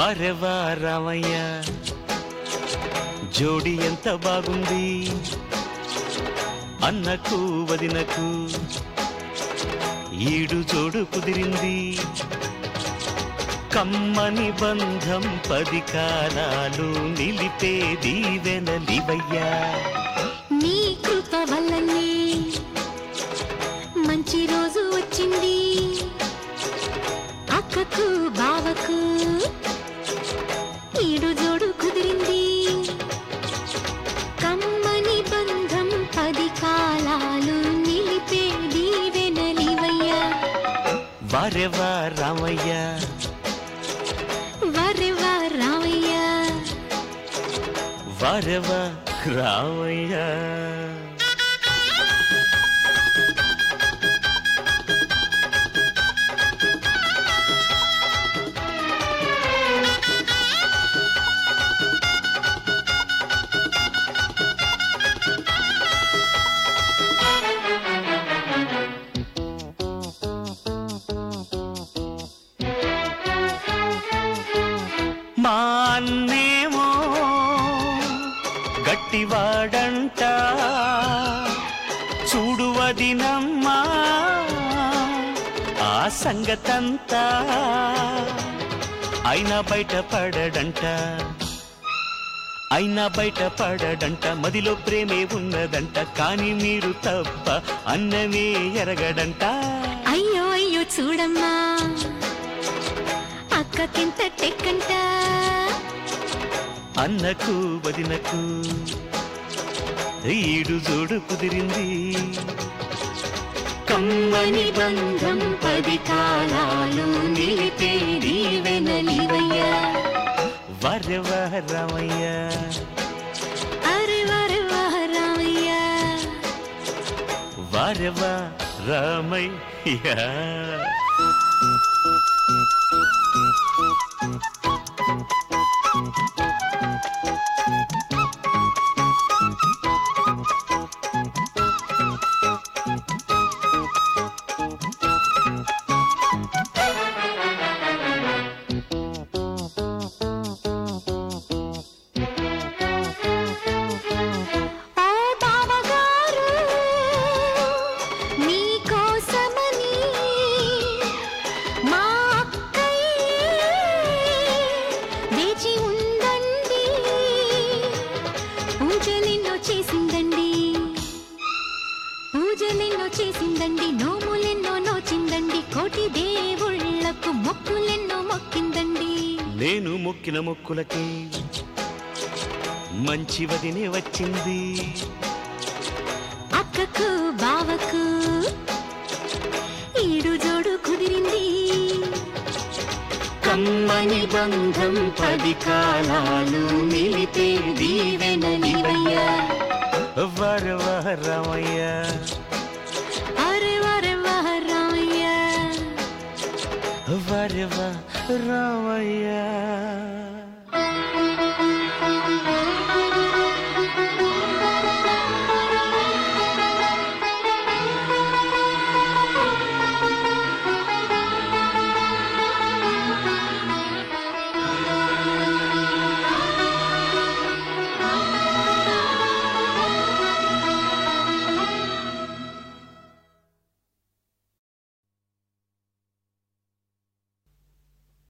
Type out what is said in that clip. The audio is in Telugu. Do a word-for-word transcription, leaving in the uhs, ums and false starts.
వారెవా రామయ్య జోడి ఎంత బాగుంది అన్నకు వదినకు ఈడు జోడు కుదిరింది కమ్మని బంధం పది కాలాలు నిలిపే దీవెనలివయ్యా నీ కృప వల్లనే మంచి రోజు వచ్చింది అక్కకు బావకు ఈడు జోడు కుదిరింది కమ్మని బంధం పది కాలాలు నిలిపే దీవెనలివయ్యా వారెవా రామయ్య వారెవా రామయ్య వారెవా రామయ్య మా అన్నేమో గట్టివాడంట చూడు వదినమ్మా ఆ సంగతంతా అయినా బయట పడడంట అయినా బయట పడడంట మదిలో ప్రేమే ఉన్నదంట కానీ మీరు తప్ప అన్నమే ఎరగడంట అయ్యో అయ్యో చూడమ్మా అక్కకింత టెక్కంట అన్నకు వదినకు ఈడు జోడు కుదిరింది కమ్మని బంధం పది కాలాలు నిలిపే దీవెనలివయ్యా వారెవా రామయ్య అరే వారెవా రామయ్య వారెవా రామయ్య పూజలెన్నో చేసిందండి పూజలెన్నో చేసిందండి నోములెన్నో నోచిందండి కోటి దేవుళ్ళకు మొక్కులెన్నో మొక్కిందండి నేను మొక్కిన మొక్కులకి మంచి వదినే వచ్చింది అక్కకు బావకు ఈడు జోడు కుదిరింది కమ్మని బంధం పది కాలాలు నిలిపే దీవెనలివయ్యా వారెవా రామయ్య అరే వారెవా రామయ్య వారెవా రామయ్య